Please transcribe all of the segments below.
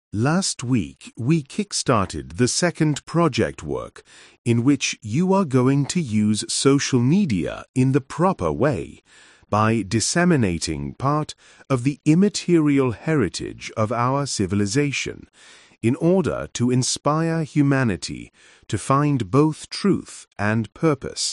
Last week, we kickstarted the second project work in which you are going to use social media in the proper way by disseminating part of the immaterial heritage of our civilization in order to inspire humanity to find both truth and purpose.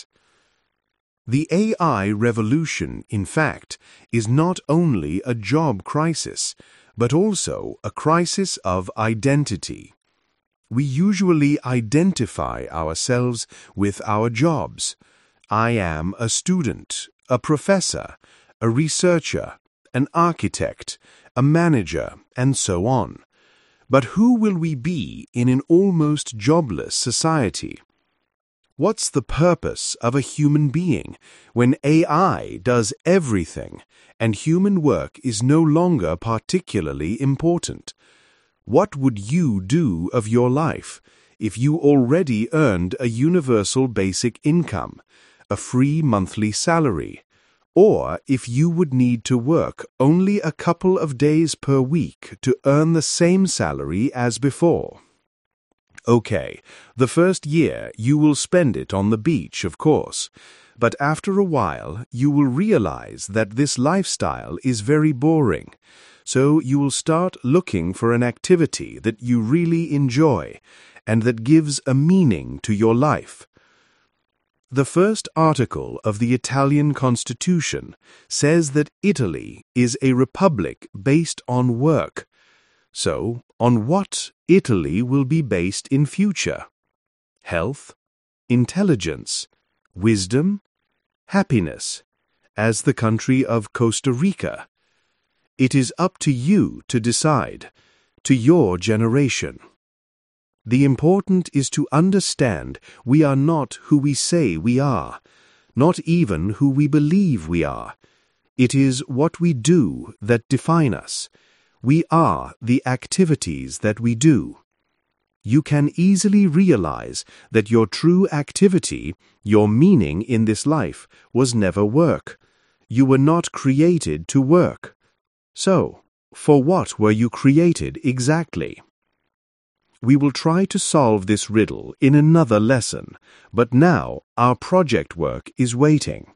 The AI revolution, in fact, is not only a job crisis, but also a crisis of identity. We usually identify ourselves with our jobs. I am a student, a professor, a researcher, an architect, a manager, and so on. But who will we be in an almost jobless society? What's the purpose of a human being when AI does everything and human work is no longer particularly important? What would you do of your life if you already earned a universal basic income, a free monthly salary, or if you would need to work only a couple of days per week to earn the same salary as before? Okay, the first year you will spend it on the beach, of course, but after a while you will realize that this lifestyle is very boring, so you will start looking for an activity that you really enjoy and that gives a meaning to your life. The first article of the Italian Constitution says that Italy is a republic based on work. So, on what Italy will be based in future? Health, intelligence, wisdom, happiness, as the country of Costa Rica. It is up to you to decide, to your generation. The important is to understand we are not who we say we are, not even who we believe we are. It is what we do that define us. We are the activities that we do. You can easily realize that your true activity, your meaning in this life, was never work. You were not created to work. So, for what were you created exactly? We will try to solve this riddle in another lesson, but now our project work is waiting.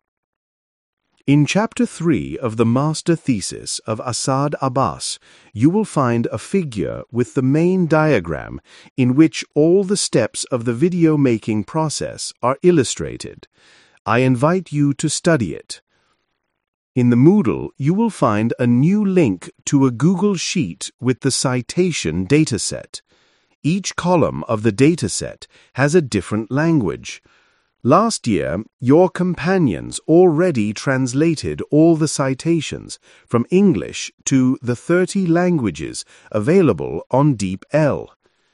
In Chapter 3 of the Master Thesis of Asad Abbas, you will find a figure with the main diagram in which all the steps of the video-making process are illustrated. I invite you to study it. In the Moodle, you will find a new link to a Google Sheet with the citation dataset. Each column of the dataset has a different language. Last year, your companions already translated all the citations from English to the 30 languages available on DeepL.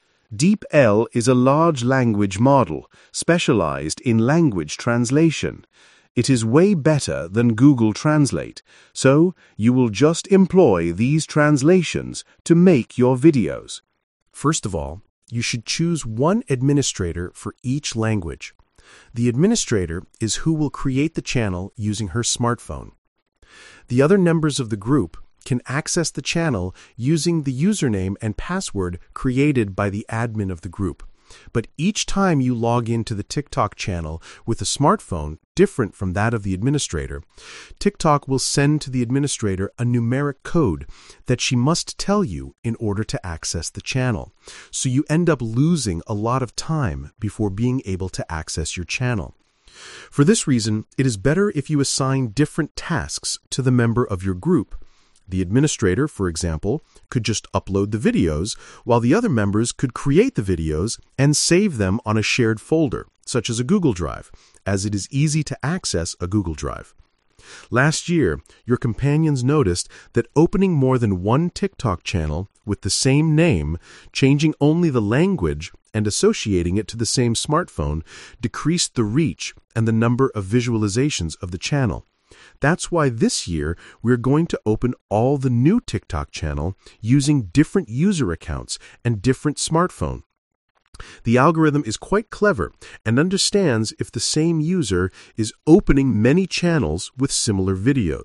DeepL is a large language model specialized in language translation. It is way better than Google Translate, so you will just employ these translations to make your videos. First of all, you should choose one administrator for each language. The administrator is who will create the channel using her smartphone. The other members of the group can access the channel using the username and password created by the admin of the group. But each time you log into the TikTok channel with a smartphone different from that of the administrator, TikTok will send to the administrator a numeric code that she must tell you in order to access the channel. So you end up losing a lot of time before being able to access your channel. For this reason, it is better if you assign different tasks to the member of your group. The administrator, for example, could just upload the videos, while the other members could create the videos and save them on a shared folder, such as a Google Drive, as it is easy to access a Google Drive. Last year, your companions noticed that opening more than one TikTok channel with the same name, changing only the language, and associating it to the same smartphone decreased the reach and the number of visualizations of the channel. That's why this year we're going to open all the new TikTok channel using different user accounts and different smartphone. The algorithm is quite clever and understands if the same user is opening many channels with similar videos.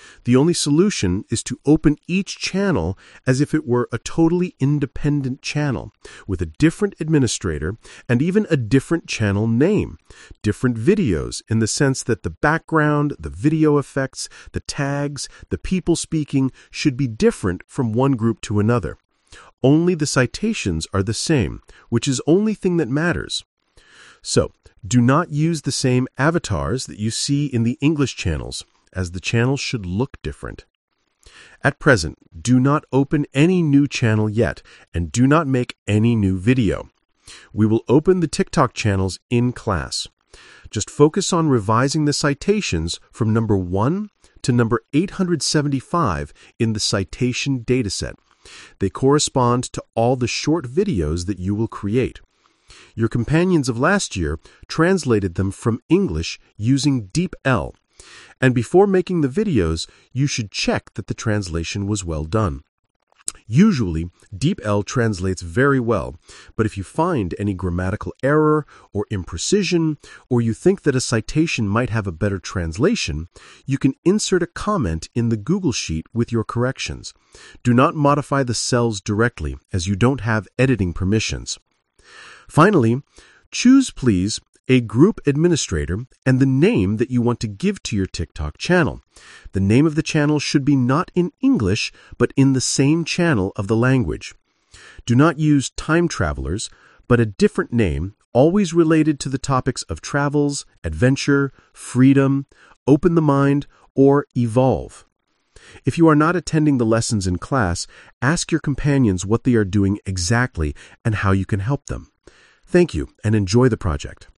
The only solution is to open each channel as if it were a totally independent channel, with a different administrator and even a different channel name, different videos in the sense that the background, the video effects, the tags, the people speaking should be different from one group to another. Only the citations are the same, which is the only thing that matters. So, do not use the same avatars that you see in the English channels, as the channels should look different. At present, do not open any new channel yet, and do not make any new video. We will open the TikTok channels in class. Just focus on revising the citations from number 1 to number 875 in the citation dataset. They correspond to all the short videos that you will create. Your companions of last year translated them from English using DeepL. And before making the videos, you should check that the translation was well done. Usually, DeepL translates very well, but if you find any grammatical error or imprecision, or you think that a citation might have a better translation, you can insert a comment in the Google Sheet with your corrections. Do not modify the cells directly, as you don't have editing permissions. Finally, choose, please, a group administrator and the name that you want to give to your TikTok channel. The name of the channel should be not in English, but in the same channel of the language. Do not use time travelers, but a different name, always related to the topics of travels, adventure, freedom, open the mind, or evolve. If you are not attending the lessons in class, ask your companions what they are doing exactly and how you can help them. Thank you, and enjoy the project.